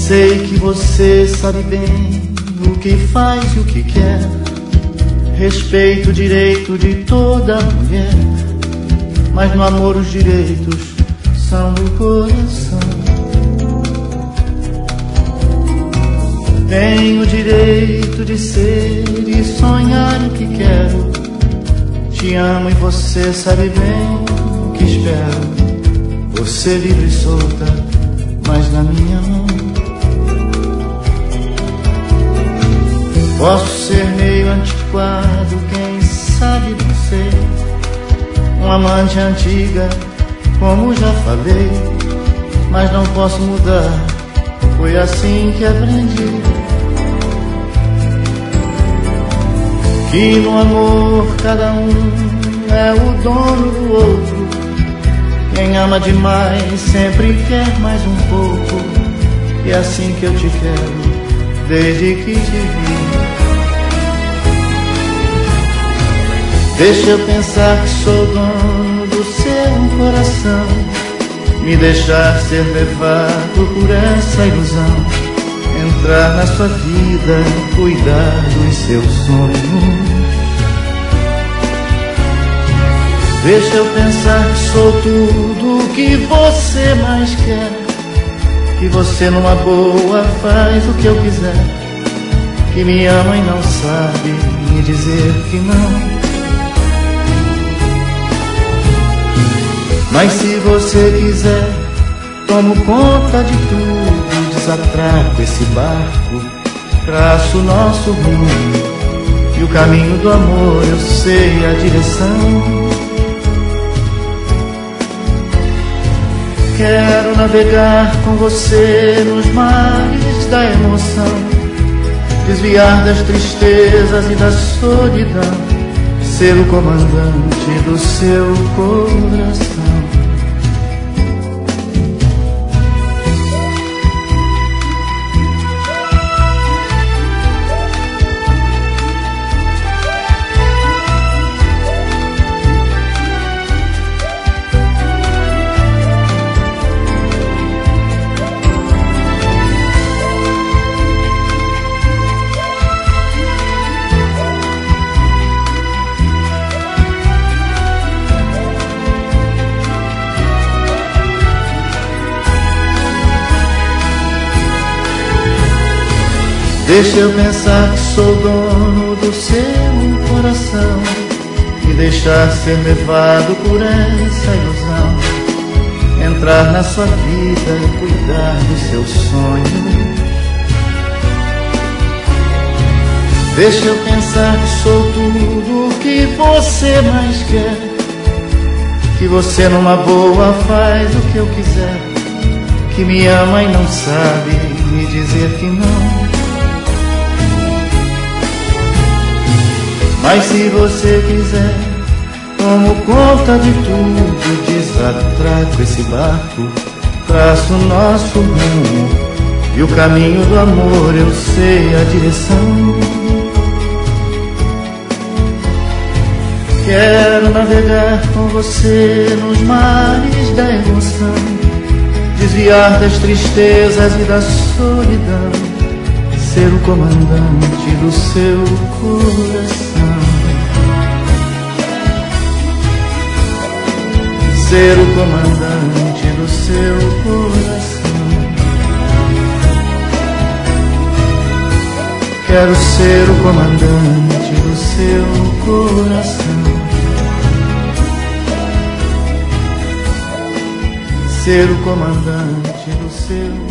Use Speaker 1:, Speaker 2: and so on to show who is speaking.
Speaker 1: Sei que você sabe bem o que faz e o que quer. Respeito o direito de toda mulher, mas no amor os direitos são do coração. Tenho o direito de ser e sonhar o que quero. Te amo e você sabe bem o que espero. Você livre e solta, mas na minha mão. Posso ser meio antiquado, quem sabe você, um amante antiga, como já falei, mas não posso mudar, foi assim que aprendi. Que no amor cada um é o dono do outro. Quem ama demais sempre quer mais um pouco. E é assim que eu te quero, desde que te vi. Deixa eu pensar que sou dono do seu coração, me deixar ser levado por essa ilusão, entrar na sua vida, cuidar dos seus sonhos. Deixa eu pensar que sou tudo o que você mais quer, que você numa boa faz o que eu quiser, que me ama e não sabe me dizer que não. Mas se você quiser, tomo conta de tudo, desatraco esse barco, traço o nosso rumo, e o caminho do amor eu sei a direção. Quero navegar com você nos mares da emoção, desviar das tristezas e da solidão, ser o comandante do seu coração. Deixa eu pensar que sou dono do seu coração, e deixar ser levado por essa ilusão, entrar na sua vida e cuidar dos seus sonhos. Deixa eu pensar que sou tudo o que você mais quer, que você numa boa faz o que eu quiser, que me ama e não sabe me dizer que não. Mas se você quiser, tomo conta de tudo, desatraco esse barco, traço o nosso rumo, e o caminho do amor eu sei a direção. Quero navegar com você nos mares da emoção, desviar das tristezas e da solidão, ser o comandante do seu coração. Ser o comandante do seu coração. Quero ser o comandante do seu coração. Ser o comandante do seu